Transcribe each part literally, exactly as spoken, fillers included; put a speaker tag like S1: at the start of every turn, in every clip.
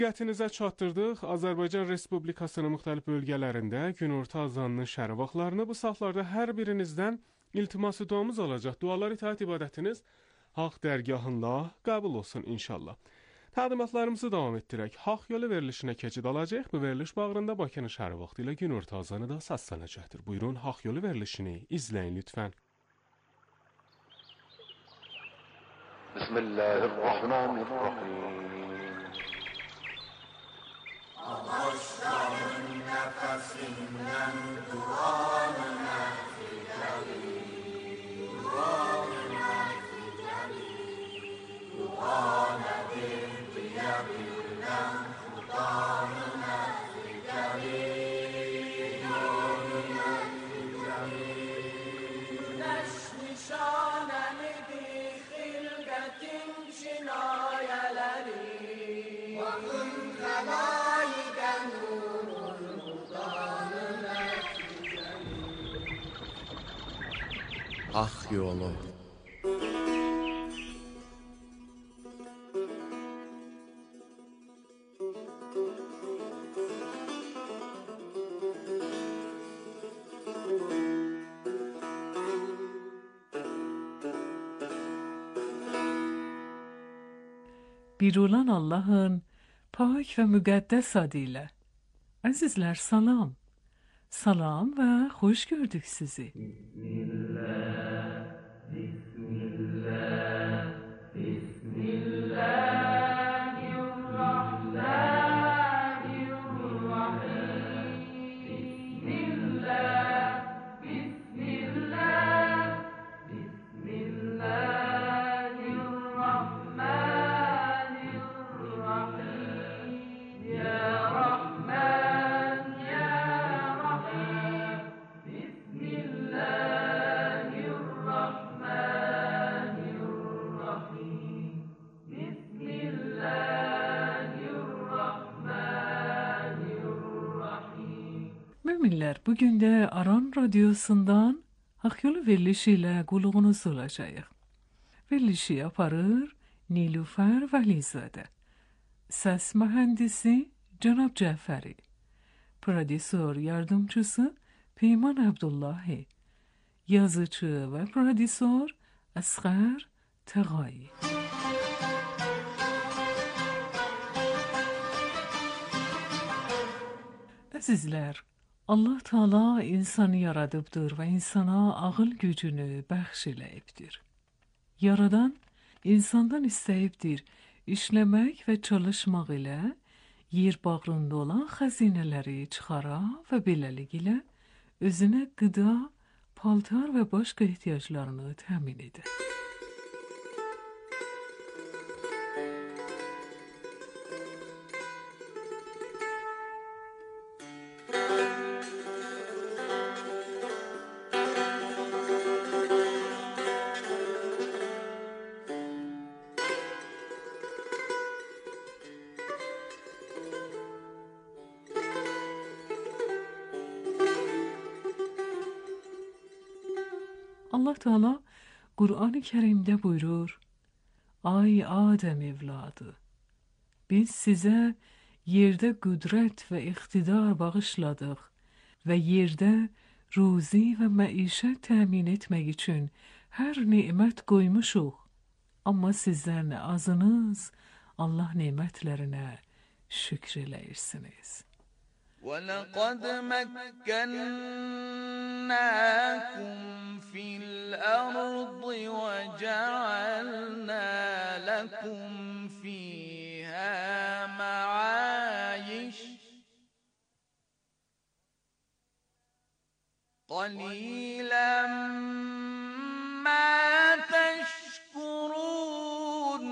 S1: Diqqətinizə çatdırdıq. Azərbaycan Respublikasının müxtəlif bölgələrində günorta azanının şərə vaxtlarını bu saatlarda hər birinizdən iltiması duamız olacaq. Dualar itaat ibadətiniz Haq dərgahında qəbul olsun inşallah. Təqdimatlarımızı davam etdirək. Haq yolu verilişinə keçid alacaq. Bu veriliş bağrında Bakının şərə vaxtı ilə günorta azanı da səslənəcəkdir. Buyurun, Haq yolu verilişini izləyin lütfən.
S2: Bismillahirrahmanirrahim.
S3: Başların nefesinden duanına fidelim, duanına fidelim, duanedir diyebilmem, Kur'an'ına fidelim, duanına fidelim. Güneş nişanelidir hilgetin cinayeleri, vakın telayiden nurun Kur'an'ına fidelim.
S4: Hak yolu.
S5: Bir olan Allah'ın pak ve müqəddəs adıyla. Azizler salam. Salam ve hoş gördük sizi.
S3: Bismillah, Bismillah, Bismillahirrahmanirrahim. Bismillah, Bismillah, Bismillahirrahmanirrahim. Ya Rahman, Ya Rahim. Bismillahirrahmanirrahim. Bismillahirrahmanirrahim.
S5: Müminler, bugün de Aran Radyosu'ndan Hak yolu verilişiyle qulluğunuz olacağıq. Verilişi yaparır Nilüfer Vəlizade. Ses mühendisi Cenab Cəfəri. Prodüsör yardımcısı Peyman Abdullahi. Yazıcı ve prodüsör Asghar Tağayi. Əzizlər, Allah Teala insanı yaradıbdır ve insana ağıl gücünü bəxş eləyibdir. Yaradan insandan istəyibdir işləmək və çalışmaq ilə yer bağrında olan xəzinələri çıxara və beləliklə özünə qıda, paltar və başqa ehtiyaclarını təmin edir. Allah Teala Kur'an-ı Kerim'de buyurur: Ay Adem evladı, biz size yerde kudret ve iktidar bağışladık ve yerde ruzi ve maişet temin etmek için her nimet koymuşuq. Ama sizden azınız Allah nimetlerine şükreleyirsiniz.
S6: وَلَقَدْ مَكَّنَّاكُمْ فِي الْأَرْضِ وَجَعَلْنَا لَكُمْ فِيهَا مَعَايِشَ قَلِيلًا مَا تَشْكُرُونَ.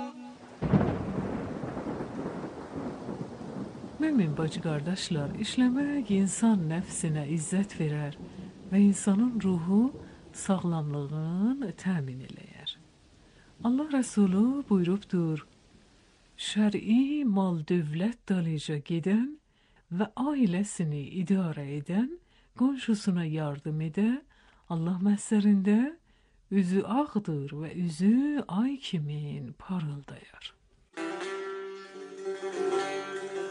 S5: Mümin bacı kardeşler, işlemek insan nefsine izzet verer ve insanın ruhu sağlamlığını təmin eləyər. Allah Resulü buyurubdur: Şer'i mal dövlət dalıca gedən ve ailesini idare eden, qonşusuna yardım edə, Allah məhsərində üzü ağdır ve üzü ay kimin parıldayar.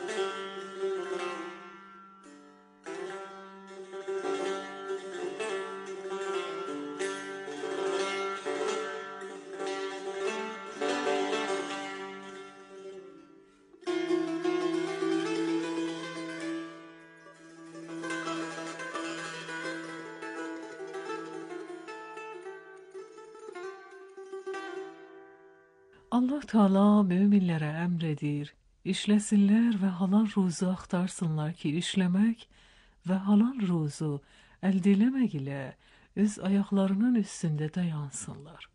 S5: Allah Teala möminlərə əmr edir, işləsinlər və halal ruzu axtarsınlar ki, işləmək və halal ruzu əldə eləmək ilə öz ayaqlarının üstündə dayansınlar.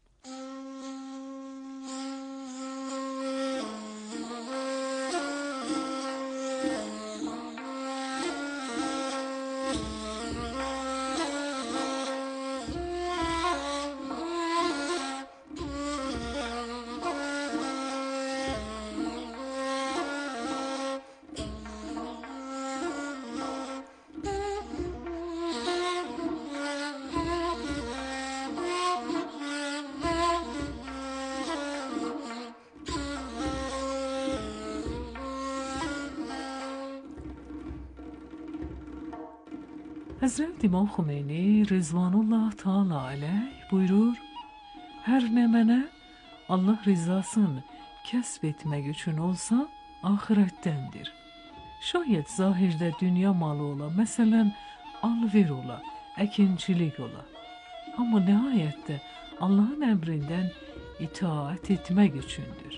S5: Həzrət İmam Xümeyni Rızvanullah Teala aleyh buyurur, hər nə mənə Allah rizasını kəsb etmək üçün olsa, axirətdəndir. Şayət zahirdə dünya malı ola, məsələn, alver ola, əkinçilik ola. Amma nəhayətdə Allahın əmrindən itaat etmək üçündür.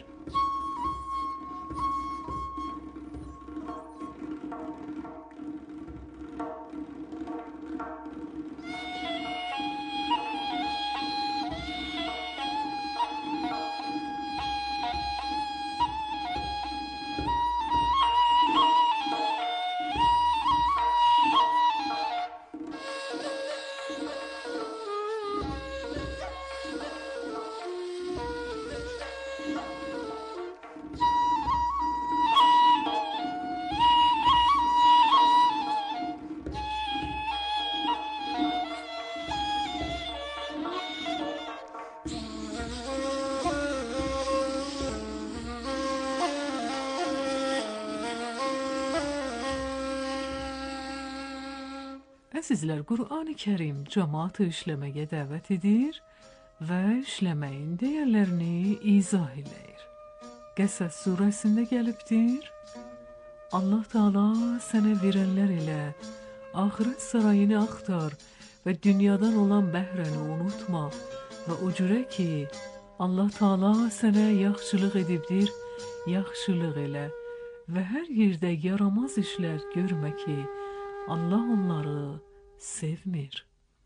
S5: Əzizlər, Qur'an-ı Kərim cəmaatı işləməyə dəvət edir və işləməyin dəyərlərini izah eləyir. Qəsəs surəsində gəlibdir, Allah Teala sənə verənlər ilə axirət sarayını axtar və dünyadan olan bəhrəni unutma və o cürə ki, Allah Teala sənə yaxşılıq edibdir, yaxşılıq elə və hər yerdə yaramaz işlər görmə ki, Allah onları sevmir.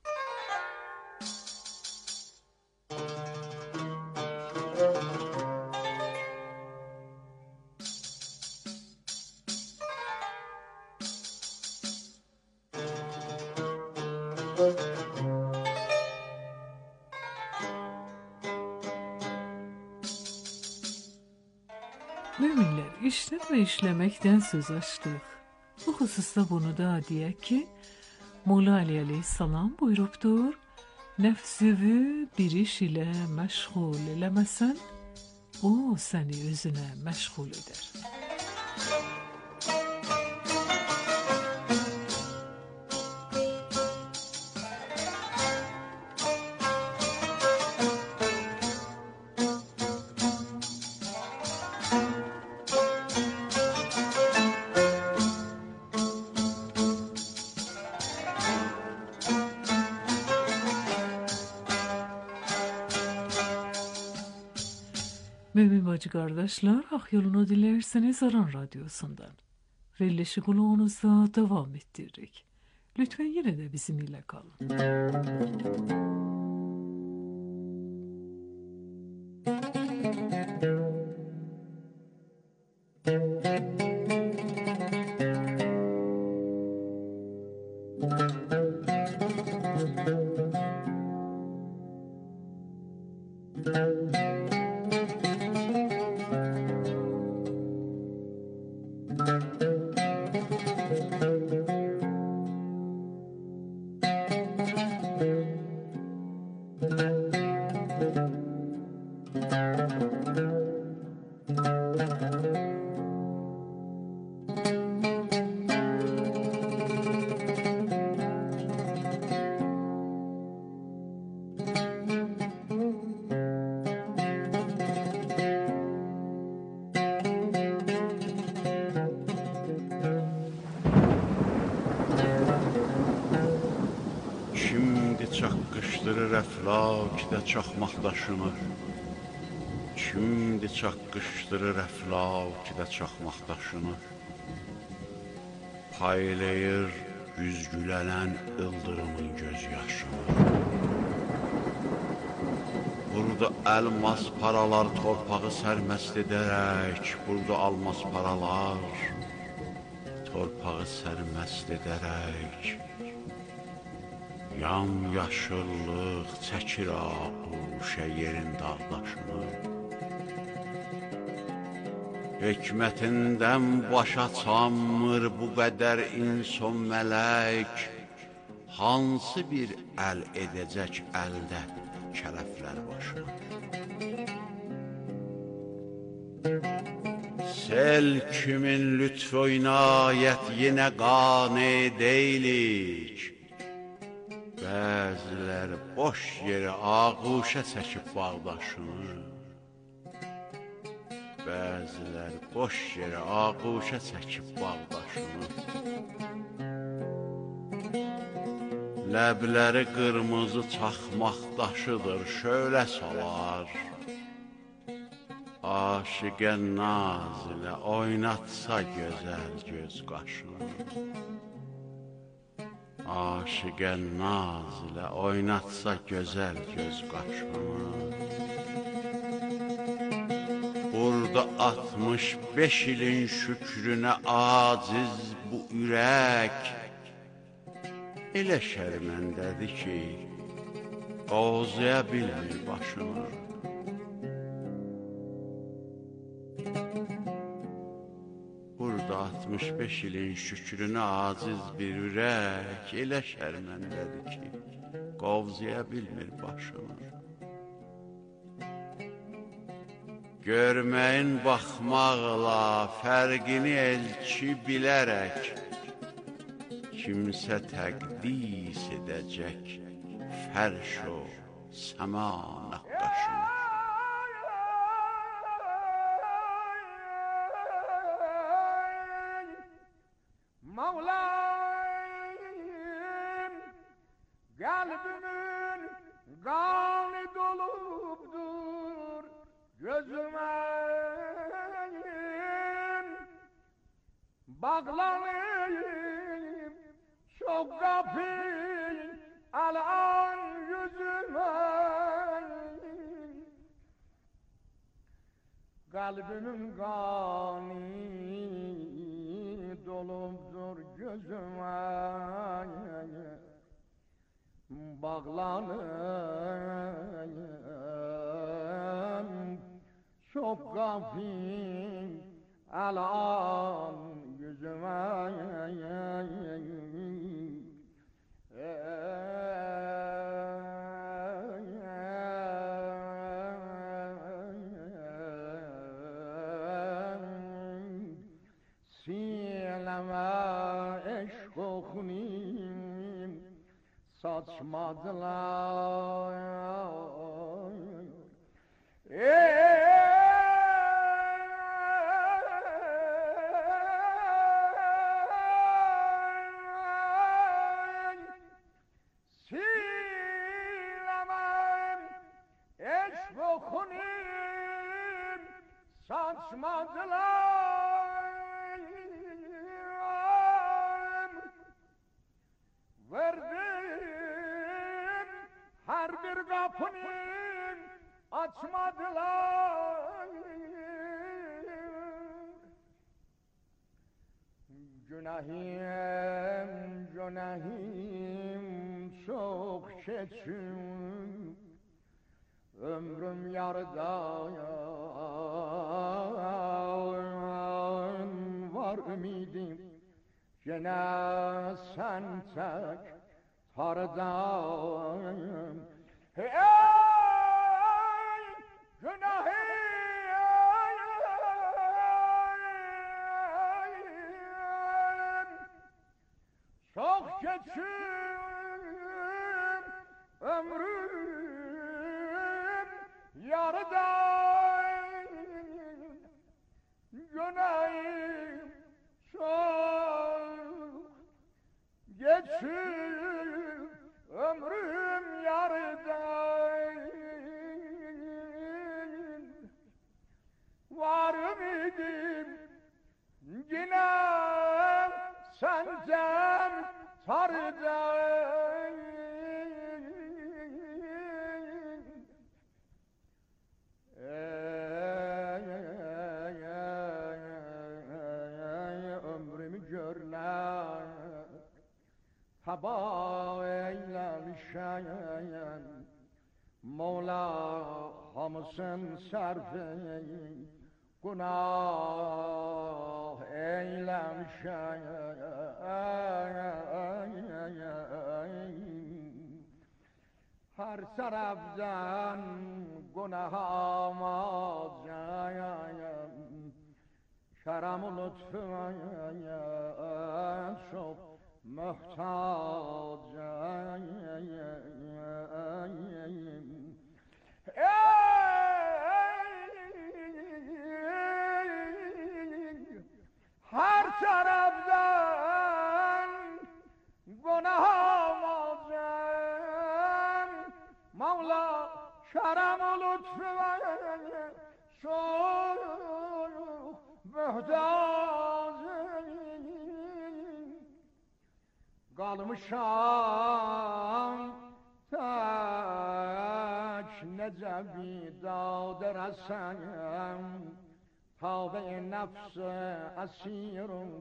S5: Müminlər, işdən və işləməkdən söz açdıq. Bu xüsusda bunu da deyək ki, Molla Ali Aleyhisselam buyurubdur, nəfsüvü bir iş ilə məşğul eləməsən, o səni özünə məşğul edər. Mümin bacı qardaşlar, haq yolunu dilərseniz Aran Radyosundan. Verilişi qulağınızda devam ettiririk. Lütfen yine de bizimle kalın.
S2: Çaqqışdırır əflakdə çaxmaq daşınır. Şimdi çaqqışdırır əflakidə çaxmaq daşını, paylayır güzgülənən ıldırımın göz yaşını. Burada elmas paralar torpağı sərməst edərək, burada almas paralar torpağı sərməst edərək, yam yaşıllıq çəkir ağuşə yerin dağdaşını. Hikmətindən başa çanmır bu qədər insan mələk, hansı bir əl edəcək əldə kələflər başına. Sel kimin lütfü inayət yenə qane deyilik, bəzilər boş yeri ağuşə çəkib bağdaşını, bəzilər boş yeri ağuşə çəkib bağdaşını. Ləbləri qırmızı çaxmaq daşıdır, şölə salar. Aşiqə naz ilə oynatsa gözəl göz qaşını. Aşiqə naz ilə oynatsa gözəl göz qaşını. Burada altmış beş ilin şükrünə aciz bu ürək, elə şərməndədir ki, qozaya bilmir başını. Burada altmış beş ilin şükrünə aciz bir ürək, elə şərməndədir ki, qozaya bilmir başını. Görməyin baxmaqla fərqini elçi bilərək, kimsə təqdis edəcək fərş o səma nəqqaşını.
S3: Mevlam, kalbimin kanı dolupdur gözüme, bağlanayım çok kapı alan yüzüme. Kalbimin kanı dolupdur gözüme, bağlanayım çok gafil alan yüzüme. Sileme eşk okunim saçmadılar. Ey silemem eşk okunim saçmadılar. Verdim her bir kapını açmadılar. Günahim, günahim çok keçim, ömrüm yarıda var ümidim. Gene sen tek tardan. Hey günahım çok geçim, ömrüm yarıda. Günahım çok geçim, ömrüm yarıda. سنجم تردم ömrümü görler taba eylemişen Mola hamısın serfe günah eylemişen her taraftan günahıma cayan şeram lütfuna çok muhtaç her taraftan günahıma Mevla şeram lütfuna çok muhtaç kalmışam tak necebi dağdır asayım Tavbe nefse asirum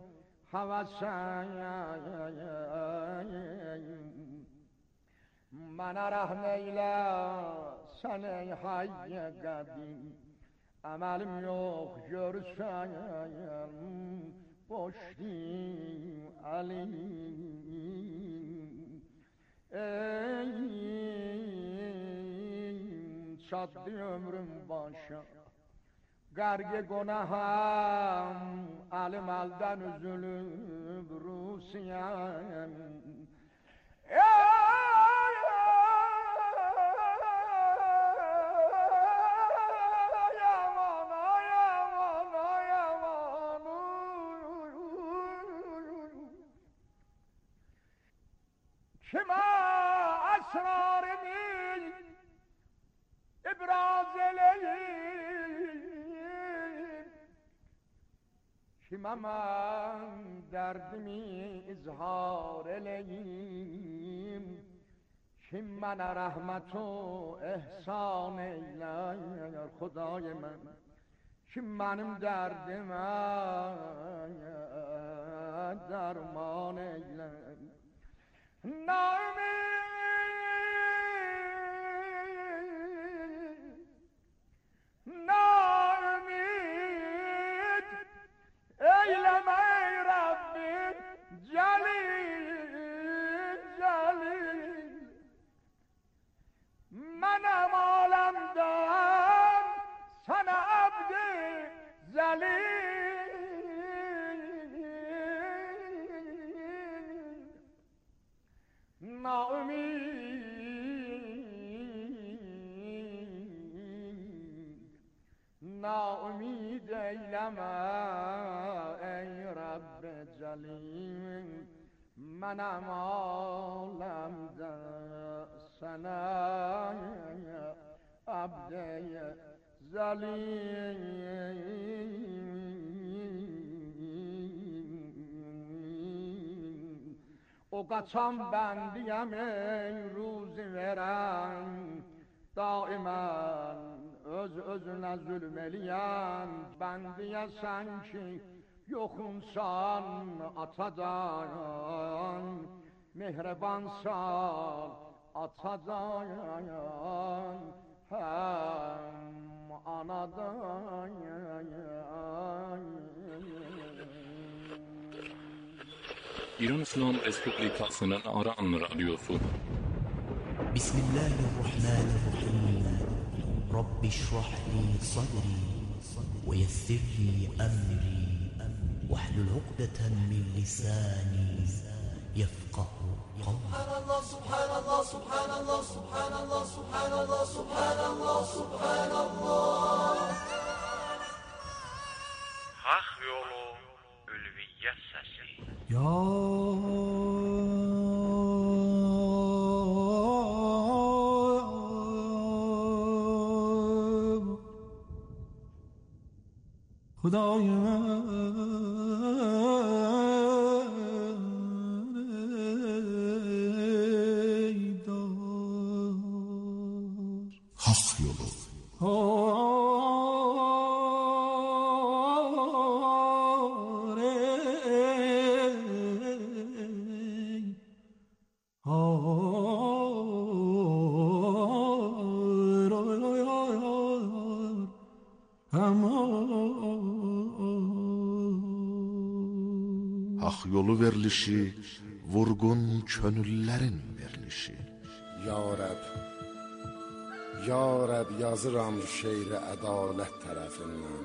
S3: havasayım Bana rahmeyle seni hayye kadim Emelim yok görseyim boş değil alim Ey çattı ömrüm başa Garge günahım alim aldan üzülüp Rusiyem Kime esrarımı ibraz eleyim Kime ben derdimi izhar eleyim Kim bana rahmetu ihsan eyler Khuday men Kim benim derdime derman eyler Naümid, naümid eyleme ey Rabbim celil, celil Menem alemden sana abdi zelil Naümid, naümid eyleme ey Rabbi Celil Menem alemde sana abdi zelil O kaçan ben diyem ey ruzi veren Daimen öz özüne zulmeleyen Ben diyesen ki yokunsan atadan Mehrebansan atadan Hem anadan
S4: İran İslam Respublikası'nın Aran Radyosu.
S7: Bismillahirrahmanirrahim. Rabbi şrah li sadri ve yessir li emri ve hlul ukdeten min lisani yefkahu kavli.
S8: Subhanallah, subhanallah, subhanallah, subhanallah, subhanallah, subhanallah, subhanallah.
S2: Hak yolu, ülviyyət səsi.
S7: Ya Hudaya
S9: Hak yolu. Hak yolu verilişi, vurgun könüllerin verilişi.
S10: Ya Rəb, Ya Rəb yazıram şeiri ədalət tərəfindən.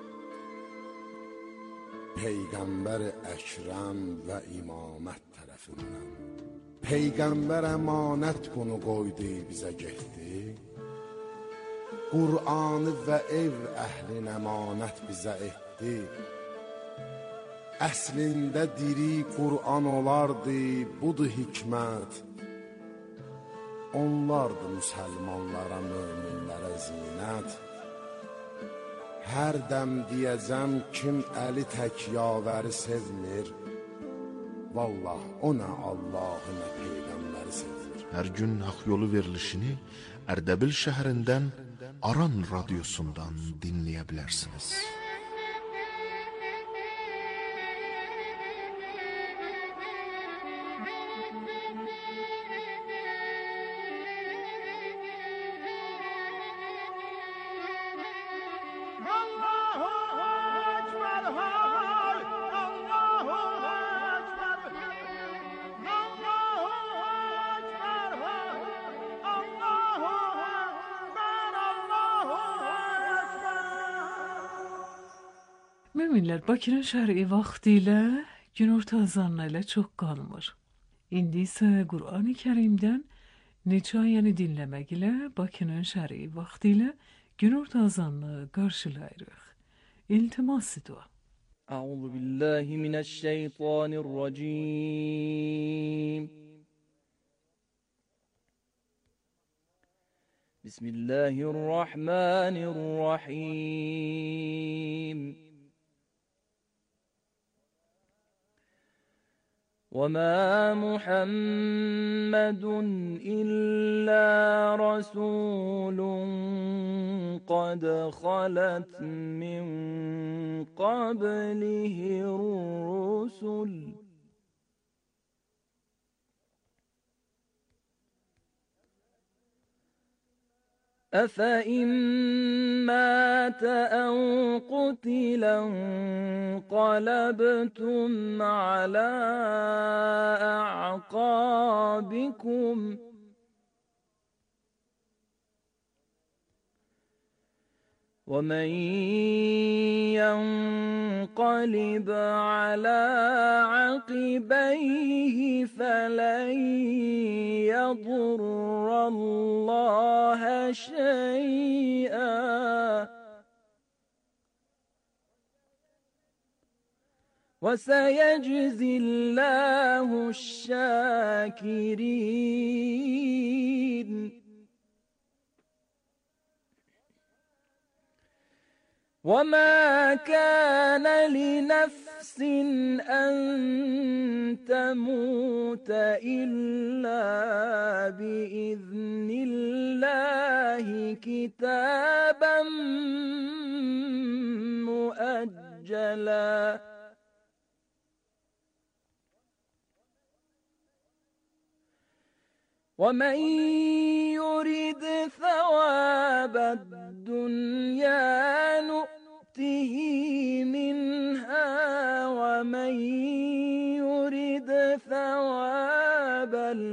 S10: Peyğəmbər Əkrəm və imamət tərəfindən. Peyğəmbər əmanət bunu qoydu bizə getdi. Qur'anı və ev əhlin əmanət bizə etdi. Əslində diri Qur'an olardı, budur hikmət. Onlardı müsəlmanlara, möminlərə zinət. Hər dəm deyəcəm kim əli tək yavəri sevmir, vallah o nə Allahı nə Peyğəmbəri sevmir.
S9: Hər gün hak yolu verilişini Ərdəbil şəhərindən Aran radiosundan dinləyə bilərsiniz.
S5: Müminlər Bakının şəri vaxtı ilə günorta azanı ilə çox qalmır. İndi isə Qur'an-ı Kərimdən neçə ayəni dinləmək ilə Bakının şəri vaxtı ilə günorta azanını qarşılayırıq. İltiması dua.
S11: Əuzu billahi mineşşeytanirracim. Bismillahirrahmanirrahim. وَمَا مُحَمَّدٌ إِلَّا رَسُولٌ قَدْ خَلَتْ مِنْ قَبْلِهِ الرُّسُلُ أَفَإِنْ مَاتَ أَوْ قُتِلَ انقلبتم عَلَى أَعْقَابِكُمْ وَمَنْ ينقلب على عقبيه فلن يضر الله شيئا وسيجزي الله الشاكرين وما كان لنفس أن تموت إلا بإذن الله كتابا مؤجلا ومن يرد ثواب الدنيا نؤته منها ومن يرد ثواب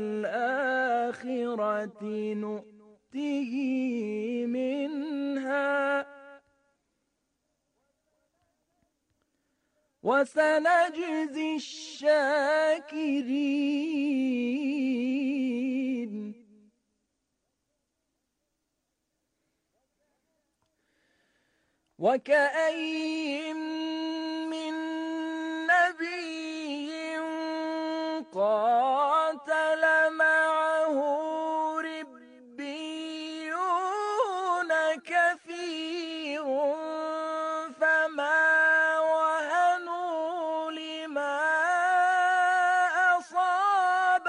S11: الآخرة نؤته منها وسنجزي الشاكرين وكأين من نبي قاتل معه ربيون كثير فما وهنوا لما أصابهم في سبيل الله وما ضعفوا وما استكانوا وما استكانوا لربهم يعملون وكأين من نبي قاتل معه ربيون كثير فما وهنوا لما أصابهم في سبيل الله وما ضعفوا وما استكانوا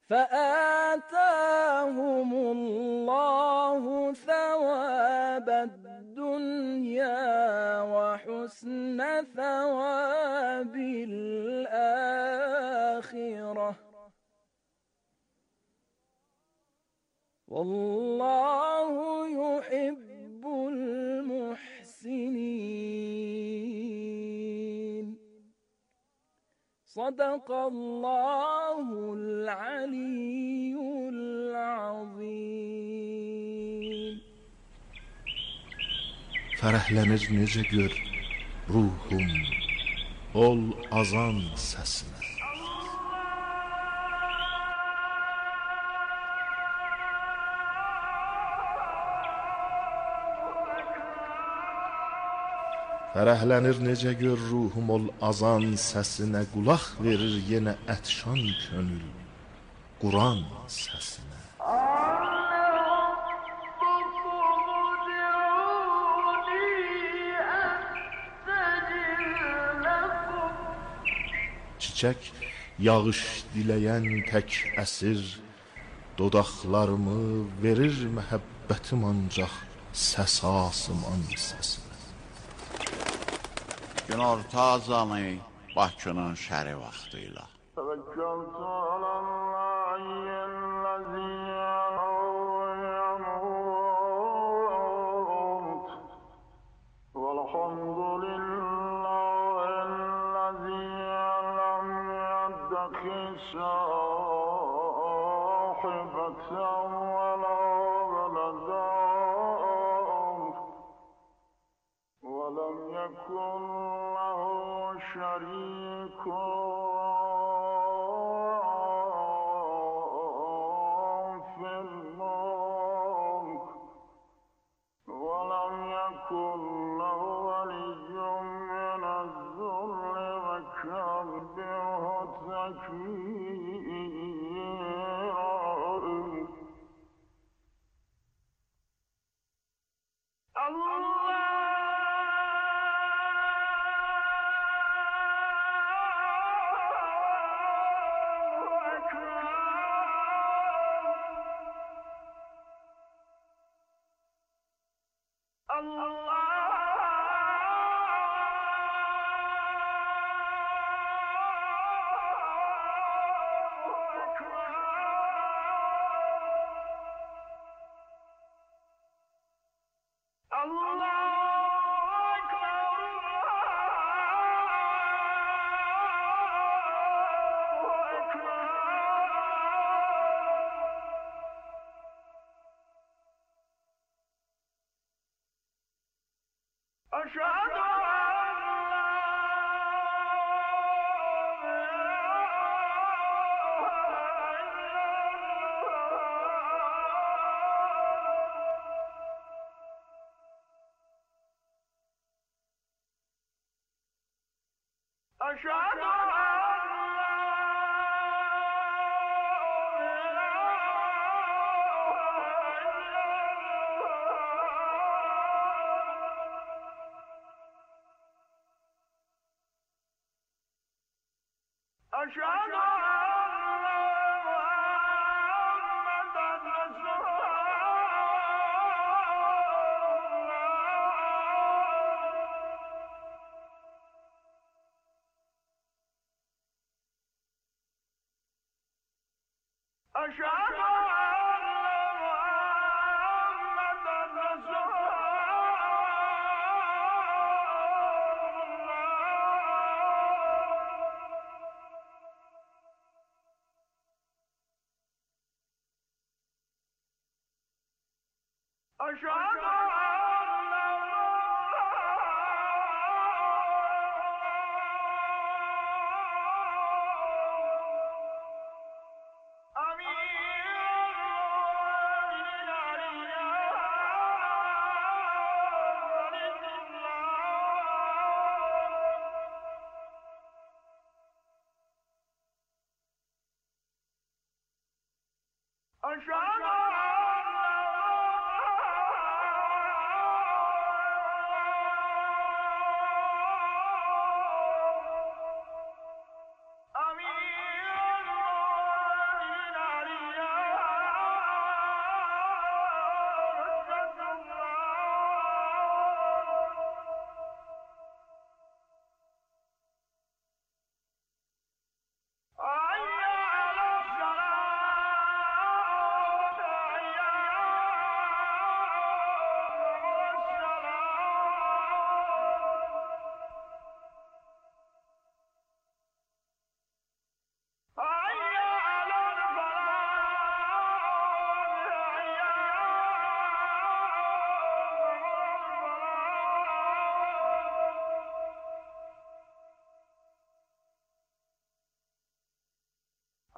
S11: فآتاهم الله ثواب الدنيا وحسن ثواب الآخرة والله يحب المحسنين. صدق الله العلي العظيم.
S9: Fərəhlənir necə gör ruhum ol azan səsinə. Fərəhlənir necə gör ruhum ol azan səsinə, qulaq verir yenə ətşan könül Quran səsinə. Çiçək yağış diləyən tək əsir, dodaqlarımı verir məhəbbətim ancaq səs asıman səsinə.
S2: Günorta azanı Bakının şəri vaxtı ilə.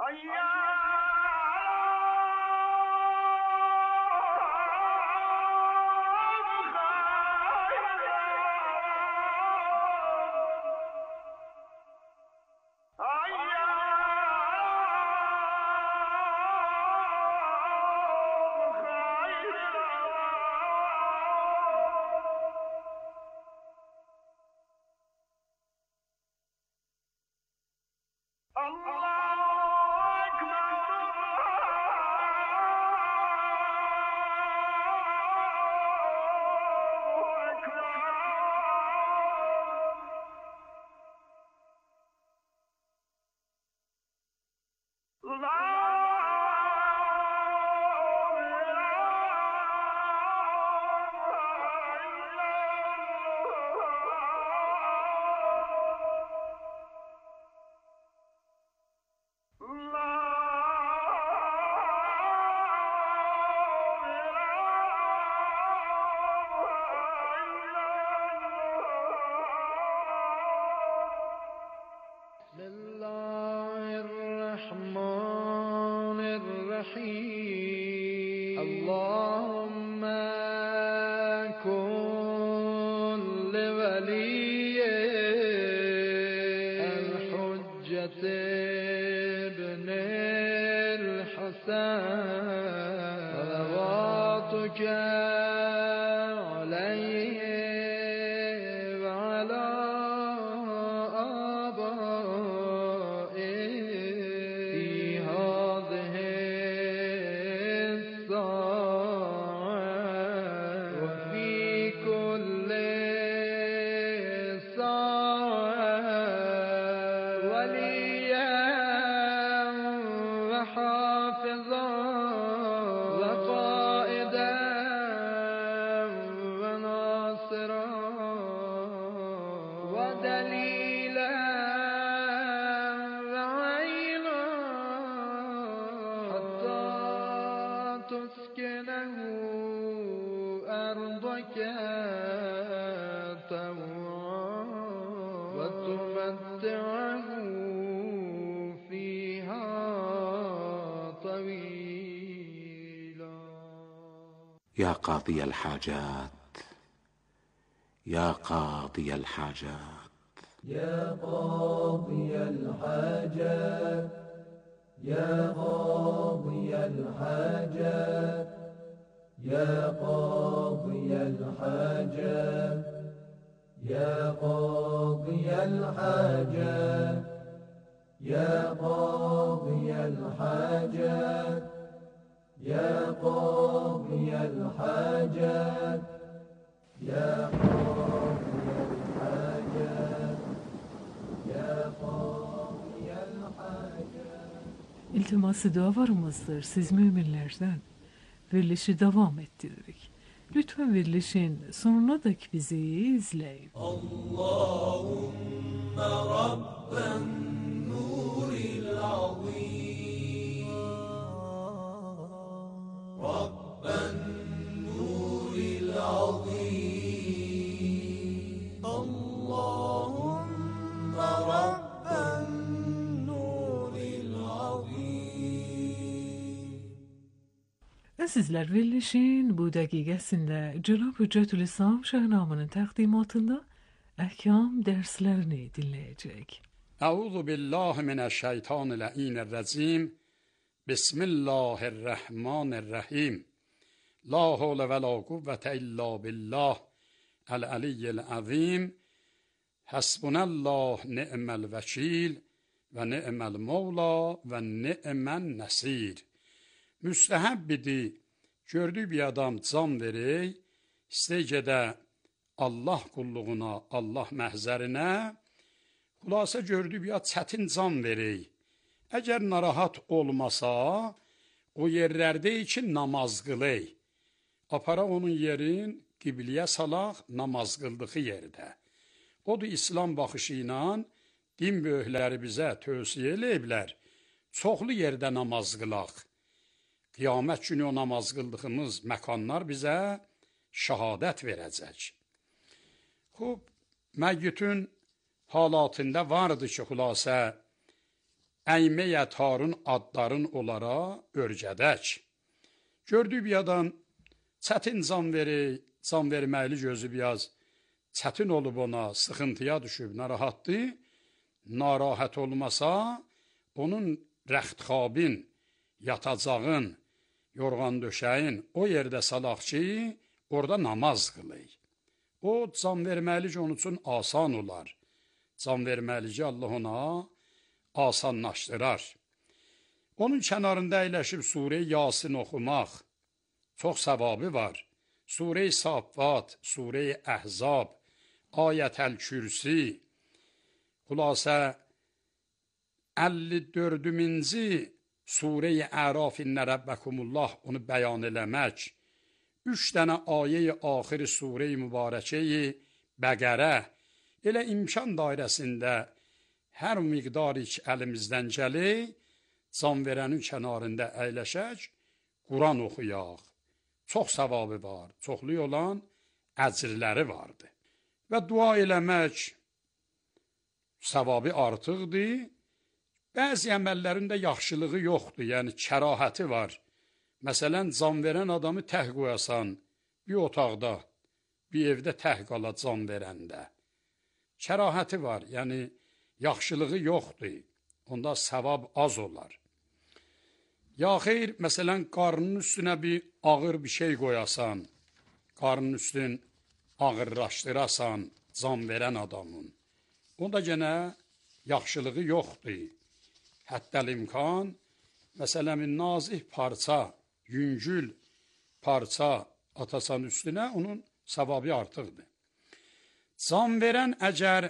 S3: اللهم كن لولي الحجة ابن الحسن صلواتك عليه وعلى آبائه في هذه الساعة وفي كل ساعة وليا وحافظا وقائدا وناصرا ودليلا وعينا حتى تسكنه أرضك طوعا وتمتعه فيها طويلا.
S12: يا قاضي الحاجات يا قاضي الحاجات
S8: يا قاضي الحاجات يا قاضي الحاجات يا قاضي الحاجات يا قاضي الحاجات يا قاضي الحاجات يا قاضي الحاجات يا قاضي الحاجات يا قاضي الحاجات.
S5: İltiması dualarımızdır siz müminlerden. Verilişi devam ettiririk. Lütfen verilişin sonuna dek bizi izleyin.
S8: Allahümme Rabben nuril azim Rabben nuril azim Allahümme Rabben nuril azim.
S5: Əzizlər, verilişin bu dəqiqəsində Cənab Hüccətülislam Şəhnamının təqdimatında əhkam dərslərini dinləyəcək.
S13: Əuzu billahi mineşşeytanirracim. Bismillahirrahmanirrahim. La havle ve la kuvvete illa billah el-aliyyil azim. Hasbunallah ni'mel vekil ve ni'mel mevla ve ni'men nesir. Müstəhəb idi, gördük bir adam can verək, istəyəcədə Allah qulluğuna, Allah məhzərinə, xülasə gördük bir çətin can verək. Əgər narahat olmasa, o yerlərdə ki namaz qılək. Apara onun yerin qibliyə salaq namaz qıldığı yerdə. Odur İslam baxışı ilə din böyükləri bizə tövsiyə eləyiblər, çoxlu yerdə namaz qılaq. Qiyamət günü o namaz qıldığımız məkanlar bizə şəhadət verəcək. Xub, məyyitün halatında vardı ki, xülasə, əyməyə tarın adların olara örgədək. Gördük bir adam çətin can verir, can verməkli gözü biraz çətin olub ona, sıxıntıya düşüb, narahatdır. Narahat olmasa, onun rəxtxabin, yatacağın, yorğan döşəyin o yerdə salaq ki, orada namaz qılır. O, can verməli onun üçün asan olar. Can verməli ki, Allah ona asanlaşdırar. Onun kənarında əyləşib Surə-i Yasin oxumaq çox savabı var. Surə-i Saffat, Surə-i Əhzab, Ayətəl-Kürsi, xülasə əlli dördüncü Surə-i Əraf İnnə Rəbbəkumullah onu bəyan eləmək, üç dənə ayə-i axiri Surə-i Mübarəkəyi Bəqərə, elə imkan dairəsində hər miqdar ki əlimizdən gəlir, can verənin kənarında əyləşək, Quran oxuyaq. Çox savabı var, çoxlu olan əcrləri vardır. Və dua eləmək savabı artıqdır. Bəzi əməllərində yaxşılığı yoxdur, yəni kərahəti var. Məsələn, can verən adamı təh qoyasan, bir otaqda, bir evdə təh qala can verəndə. Kərahəti var, yəni yaxşılığı yoxdur, onda savab az olar. Ya xeyr, məsələn, qarnının üstünə bir ağır bir şey qoyasan, qarnının üstün ağırlaşdırasan can verən adamın, onda gənə yaxşılığı yoxdur. Həttəl imkan, məsələn, nazih parça, yüngül parça atasan üstünə, onun savabı artıqdır. Can verən əgər,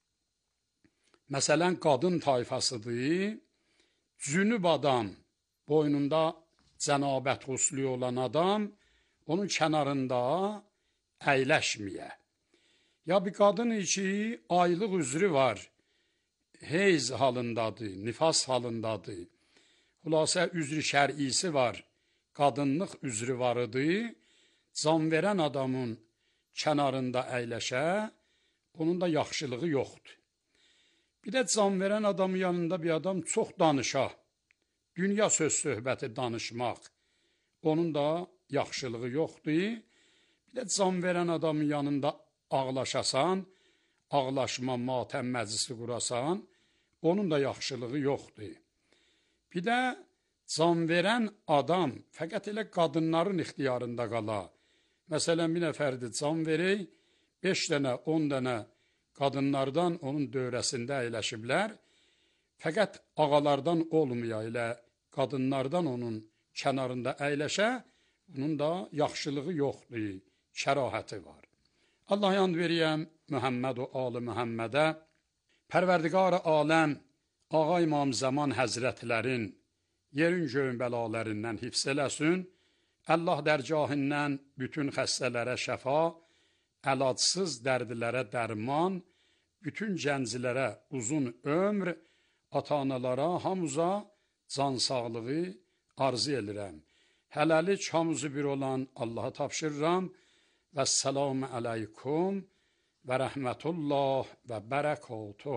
S13: məsələn, qadın tayfasıdır, cünüb adam, boynunda cənabət xuslu olan adam, onun kənarında əyləşməyə. Ya bir qadın ki, aylıq üzrü var, heyz halındadır, nifas halındadır, xülasə üzrü şər'isi var, qadınlıq üzrü varıdır, can verən adamın kənarında əyləşə, onun da yaxşılığı yoxdur. Bir də can verən adamın yanında bir adam çox danışa, dünya söz söhbəti danışmaq, onun da yaxşılığı yoxdur. Bir də can verən adamın yanında ağlaşasan, ağlaşma, matəm məclisi qurasan, onun da yaxşılığı yoxdur. Bir də can verən adam fəqət elə qadınların ixtiyarında qala. Məsələn, bir nəfərdir can verək, beş dənə, on dənə qadınlardan onun dövrəsində əyləşiblər, fəqət ağalardan olmaya ilə qadınlardan onun kənarında əyləşə, bunun da yaxşılığı yoxdur, kərahəti var. Allah yand veriyəm Mühəmməd o alı Mühəmmədə, Pərverdigar-ı aləm, Ağa İmam Zaman Həzrətlərin yerin göyün bəlalərindən hifz eləsin, Allah dərgahından bütün xəstələrə şəfa, əlacsız dərdlərə dərman, bütün gənclərə uzun ömr, ata-analara, hamıza can sağlığı arzu edirəm. Hələlik hamısı bir olan Allaha tapşırıram və səlamu aleykum və rəhmətullah və bərəkatuh.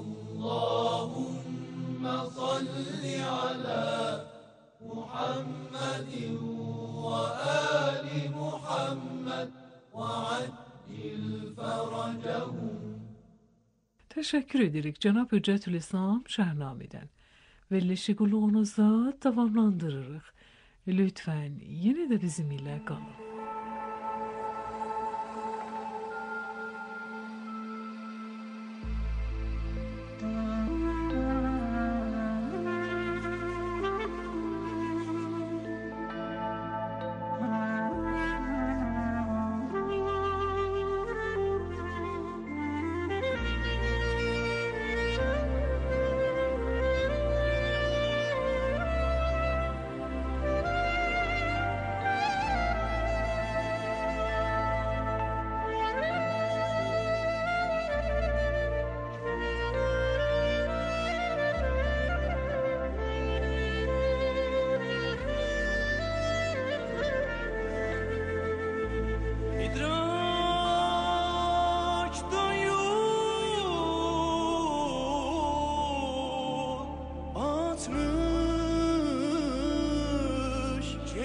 S8: Allahümme salli ala Muhammedin və ali Muhammed və accil feracehum.
S5: Teşekkür edirik Cenab Hüccetülislam Şəhnamidən. Verilişi qulluğunuzda davamlandırırıq. Lütfen yine de bizimle kalın.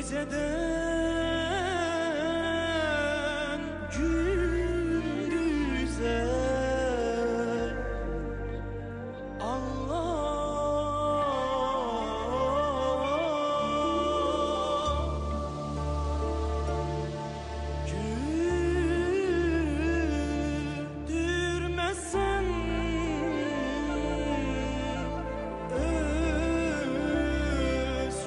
S14: geceden gündüze Allah güldürmesen öz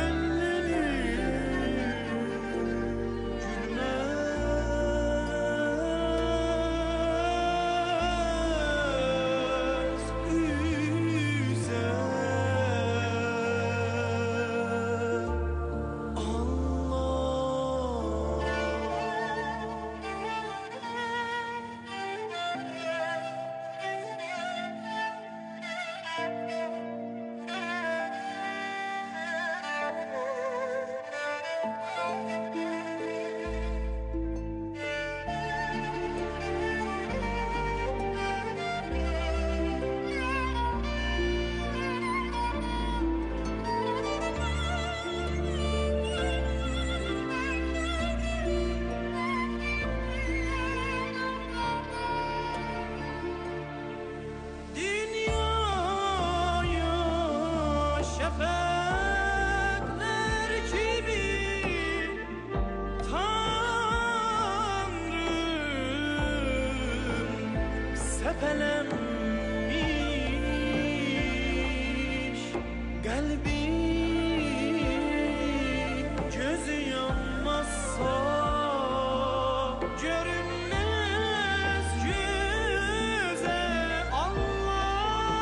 S14: sepelenmiş kalbim gözü yanmazsa görünmez yüze Allah.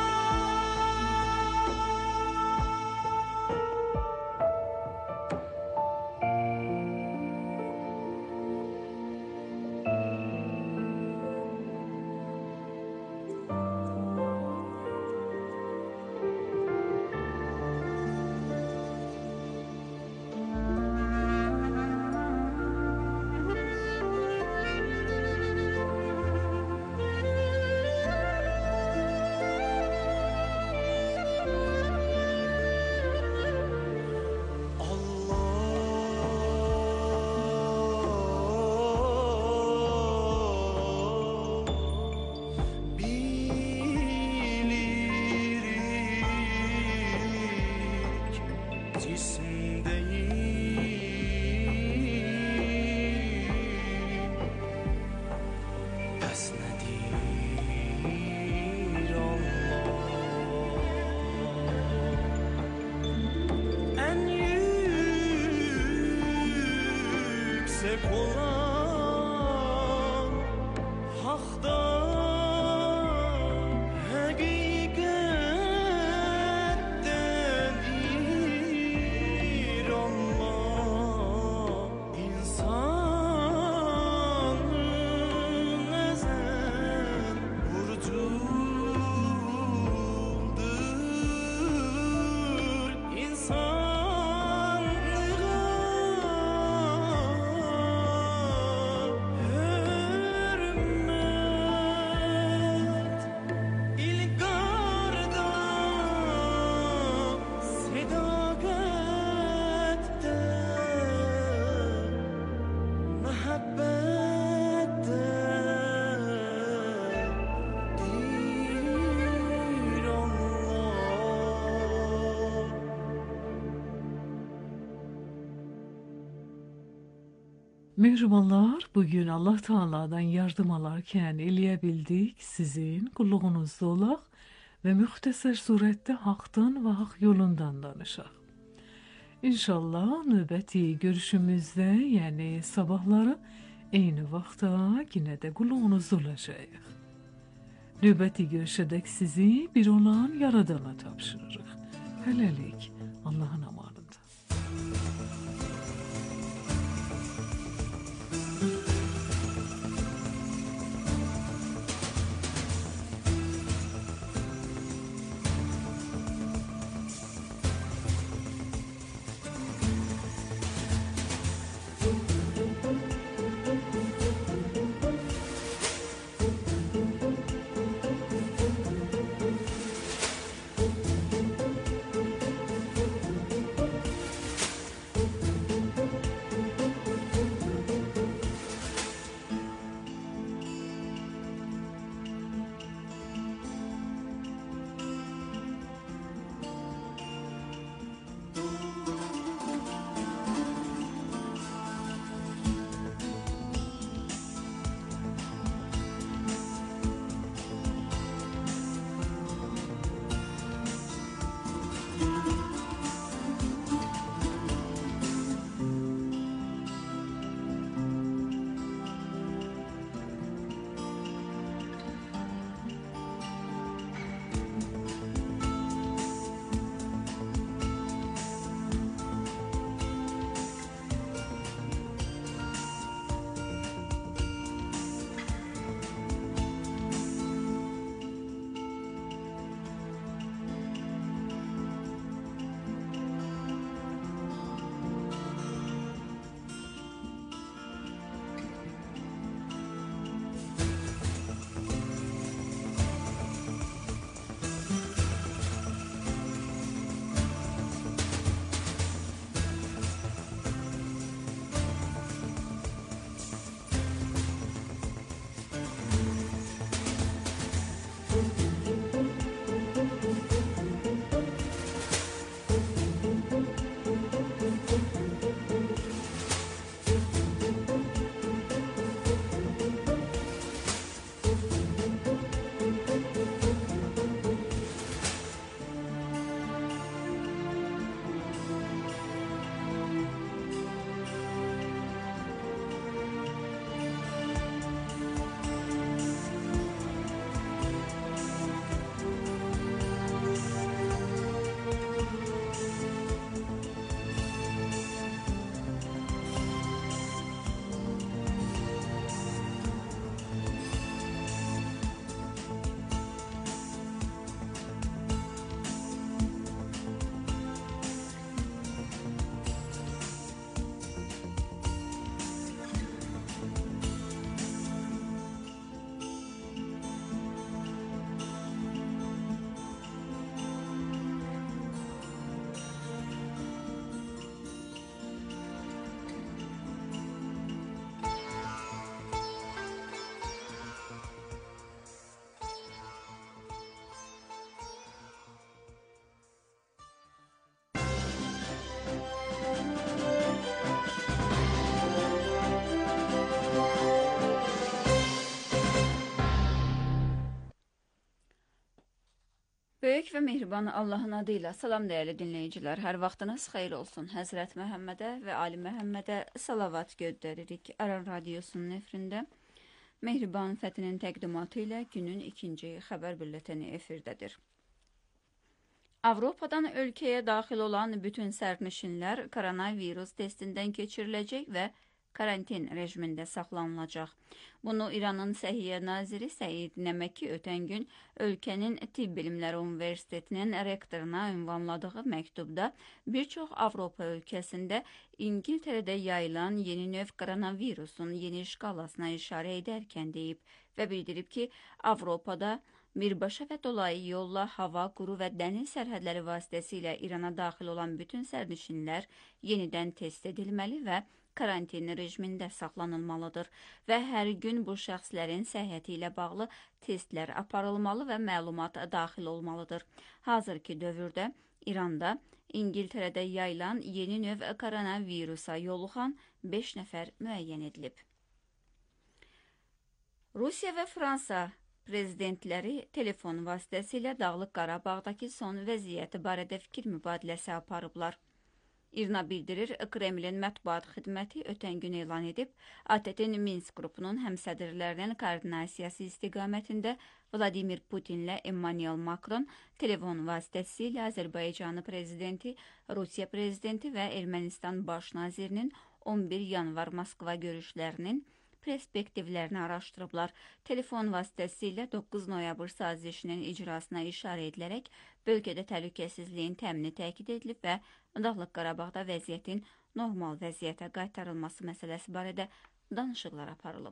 S14: Olan haktan hakikattendir Allah. İnsanın ezen burcudur insan.
S5: Mehribanlar, bugün Allah Teala'dan yardım alarken eleyebildik, sizin kulluğunuzda olaq ve müxtəsər surette haktan ve hak yolundan danışaq. İnşallah növbəti görüşümüzde, yani sabahları eyni vaxta yine de kulluğunuzda olacağıq. Növbəti görüşədək sizi bir olan Yaradana tapşırırıq. Hələlik Allah'ın amanında.
S15: Böyük və mehriban Allahın adıyla salam dəyərli dinləyicilər. Hər vaxtınız xeyir olsun. Həzrət Məhəmmədə və Ali Məhəmmədə salavat göndəririk. Aran Radiosunun efirində Mehriban Fətinin təqdimatı ilə günün ikinci xəbər bülleteni efirdədir. Avropadan ölkəyə daxil olan bütün sərnişinlər koronavirus testindən keçiriləcək və karantin rejimində saxlanılacaq. Bunu İranın Səhiyyə naziri Səid Nəməki ötən gün ölkənin Tibb Bilimləri Universitetinin rektoruna ünvanladığı məktubda bir çox Avropa ölkəsində İngiltərədə yayılan yeni növ koronavirusun yeni şkalasına işarə edərkən deyib və bildirib ki, Avropada birbaşa və dolayı yolla hava, quru və dəniz sərhədləri vasitəsilə İrana daxil olan bütün sərnişinlər yenidən test edilməli və karantin rejimində saxlanılmalıdır və hər gün bu şəxslərin səhhəti ilə bağlı testlər aparılmalı və məlumat daxil olmalıdır. Hazırki dövrdə İranda İngiltərədə yayılan yeni növ koronavirusa yoluxan beş nəfər müəyyən edilib. Rusiya və Fransa prezidentləri telefon vasitəsilə Dağlıq Qarabağdakı son vəziyyəti barədə fikir mübadiləsi aparıblar. İRNA bildirir, Kremlin mətbuat xidməti ötən gün elan edib, A T T-nin Minsk qrupunun həmsədrlərinin koordinasiyası istiqamətində Vladimir Putinlə Emmanuel Macron telefon vasitəsilə Azərbaycanı prezidenti, Rusiya prezidenti və Ermənistan baş nazirinin on bir yanvar Moskva görüşlərinin perspektivlərini araşdırıblar. Telefon vasitəsilə doqquz noyabr sazişinin icrasına işarə edilərək bölgədə təhlükəsizliyin təmini təkid edilib və Dağlıq Qarabağda vəziyyətin normal vəziyyətə qaytarılması məsələsi barədə danışıqlar aparılıb.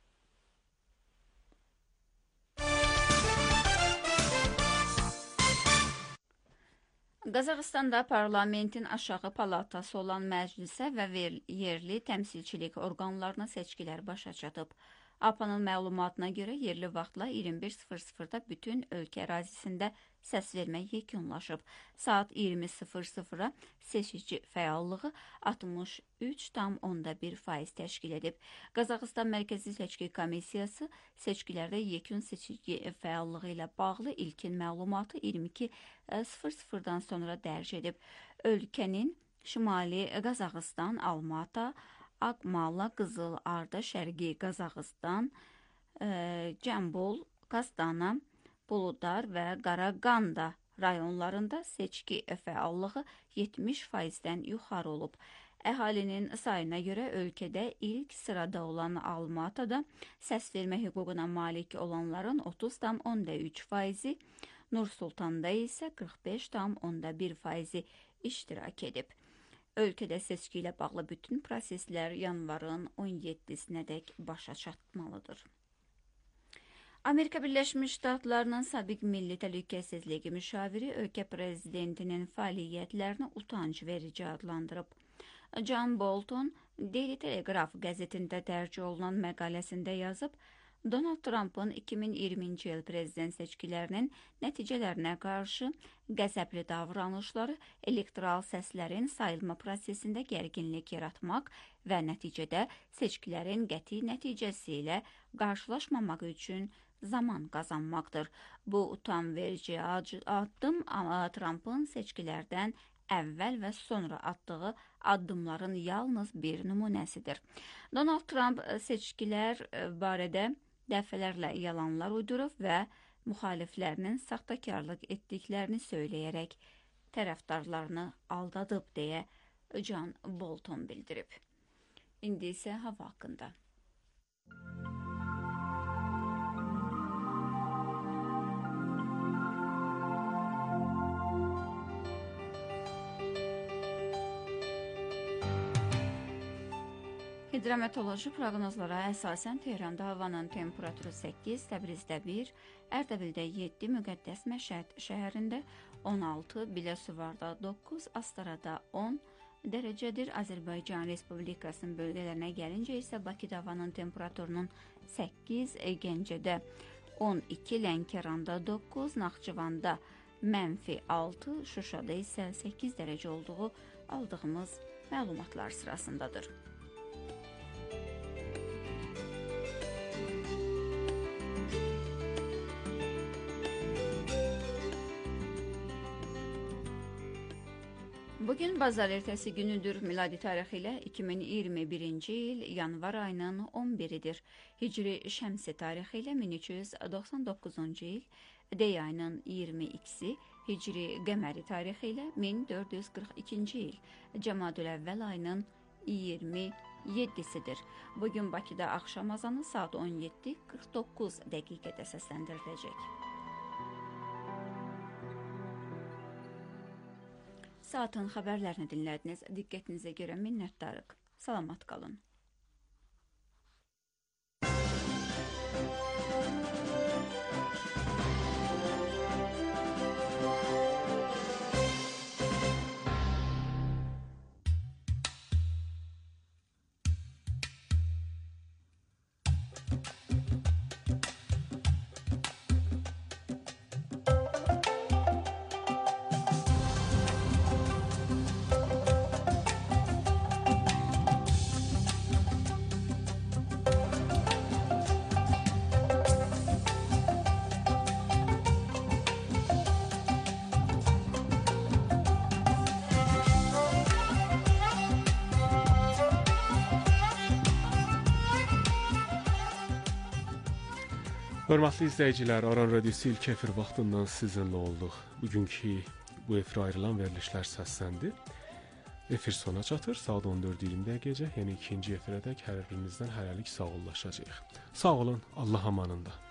S15: Qazaxıstanda parlamentin aşağı palatası olan məclisə və yerli təmsilçilik orqanlarına seçkilər başa çatıb. A P A-nın məlumatına görə yerli vaxtla iyirmi bir sıfır sıfırda bütün ölkə ərazisində səs vermək yekunlaşıb. Saat iyirmi sıfır sıfıra seçici fəallığı altmış üç tam onda bir faiz təşkil edib. Qazaxıstan Mərkəzi Seçki Komissiyası seçkilərdə yekun seçici fəallığı ilə bağlı ilkin məlumatı iyirmi iki sıfır sıfırdan sonra dərc edib. Ölkənin Şimali Qazaxıstan, Almata, Akmala, Qızıl Arda, Şərqi Qazaxıstan, e, Cəmbul, Kastana, Buludar və Qaraqanda rayonlarında seçki fəallığı yetmiş faizdən yuxarı olub. Əhalinin sayına görə ölkədə ilk sırada olan Almatada səs vermə hüququna malik olanların otuz tam onda üç faizi, Nur Sultanda isə qırx beş tam onda bir faizi iştirak edib. Ölkədə seçki ilə bağlı bütün proseslər yanvarın on yeddisinədək başa çatmalıdır. Amerika Birləşmiş Ştatlarının sabiq Milli Təhlükəsizlik müşaviri ölkə prezidentinin fəaliyyətlərini utanc verici adlandırıb. John Bolton Daily Telegraph qəzetində dərc olunan məqaləsində yazıb, Donald Trump'ın iki min iyirminci il prezident seçkilərinin nəticələrinə qarşı qəzəbli davranışları elektoral səslərin sayılma prosesində gərginlik yaratmaq və nəticədə seçkilərin qəti nəticəsi ilə qarşılaşmamaq üçün zaman qazanmaqdır. Bu utanverici addım Trump'ın seçkilərdən əvvəl və sonra atdığı addımların yalnız bir nümunəsidir. Donald Trump seçkilər barədə dəfələrlə yalanlar uydurub və müxaliflərinin saxtakarlıq etdiklərini söyləyərək tərəfdarlarını aldadıb deyə John Bolton bildirib. İndi isə hava haqqında. Hidrometeoroloji proqnozlara əsasən Tehranda havanın temperaturu səkkiz, Təbrizdə bir, Ərdəbildə yeddi, Müqəddəs Məşəd şəhərində on altı, Biləsuvarda doqquz, Astarada on dərəcədir. Azərbaycan Respublikasının bölgələrinə gəlincə isə Bakıda havanın temperaturunun səkkiz, Gəncədə on iki, Lənkəranda doqquz, Naxçıvanda mənfi altı, Şuşada isə səkkiz dərəcə olduğu aldığımız məlumatlar sırasındadır. Bugün bazar ertəsi günüdür. Miladi tarixi ilə iki min iyirmi birinci il yanvar ayının on biridir. Hicri şəmsi tarixi ilə min üç yüz doxsan doqquzuncu il Dey ayının iyirmi ikisi, Hicri qəməri tarixi ilə min dörd yüz qırx ikinci il Cəmadül-əvvəl ayının iyirmi yeddisidir. Bugün Bakıda axşam azanı saat on yeddi qırx doqquz dəqiqədə səsləndiriləcək. Saatın xəbərlərini dinlədiniz. Diqqətinizə görə minnətdarıq. Salamat qalın.
S1: Hörmətli izləyicilər, Aran Radiosu ilk efir vaxtından sizinlə olduq. Bugünkü bu efirə ayrılan verilişlər səsləndi. Efir sona çatır. Saat on dörd iyirmi dəqiqəcə, yəni ikinci efirədək hər birinizdən hələlik sağollaşacağıq. Sağ olun, Allah amanında.